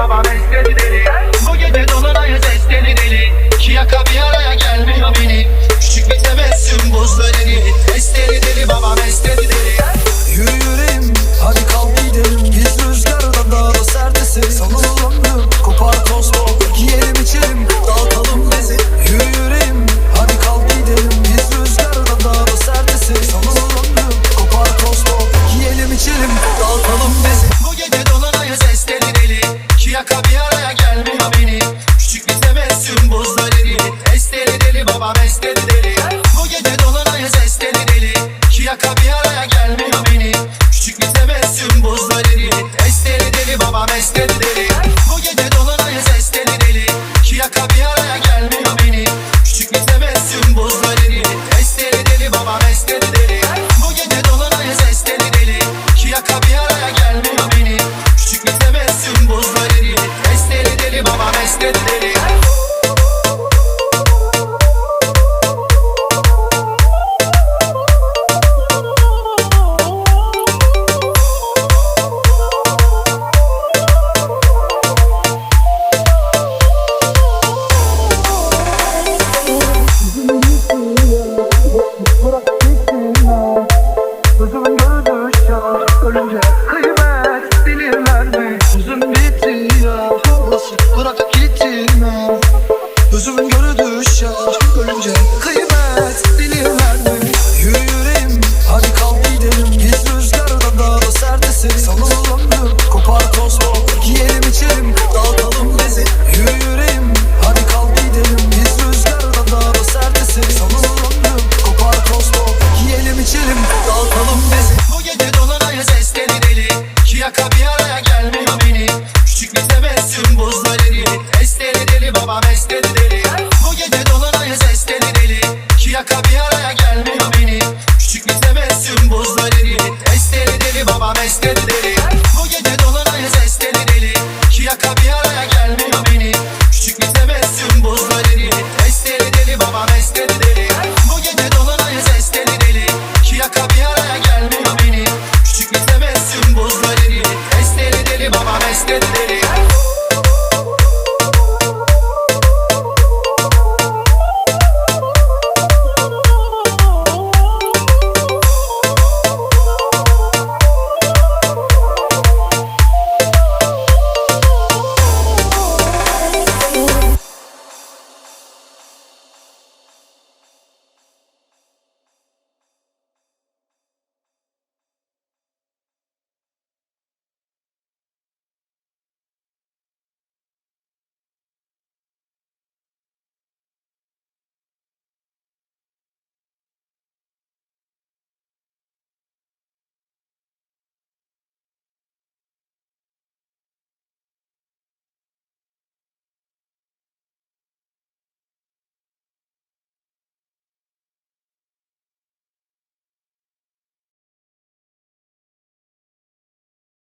babam istedi deli. Bu gece dolunayı sesleri deli. İki yaka bir araya gelmiyor beni. Küçük bir tebessüm buzlar eridi. Esteli deli babam istedi deli. Yürü yüreğim hadi kalk gidelim. Biz rüzgardan daha da sert eserim. Salalım kopar toz bol. Yiyelim içelim dağıtalım bizi. Yürü yüreğim hadi kalk gidelim. Biz rüzgardan daha da sert eserim. Salalım kopar toz bol. Yiyelim içelim dağıtalım bizi. Bu gece dolunayı sesleri deli. İki yaka bir araya gelmiyor beni. Küçük bir tebessüm buzlar eridi. Esteli deli babam istedi deli. Bu gece dolunayı sesleri deli. İki yaka bir araya gelmiyor beni. Küçük bir tebessüm buzlar eridi. Esteli deli babam istedi deli. Bu gece dolunayı sesleri deli. İki yaka bir araya gelmiyor beni. Küçük bir tebessüm buzlar eridi. Esteli deli babam istedi deli. Bu gece dolunayı sesleri deli. İki yaka bir araya gelmiyor beni. Küçük bir tebessüm buzlar eridi. Esteli deli babam istedi deli. Gözümün gördüğü şans ölünce kıymet bilirler mi? Sözüm bitti ya nasıl bırakıp gittin ha? Gözümün gördüğü şans ölünce kıymet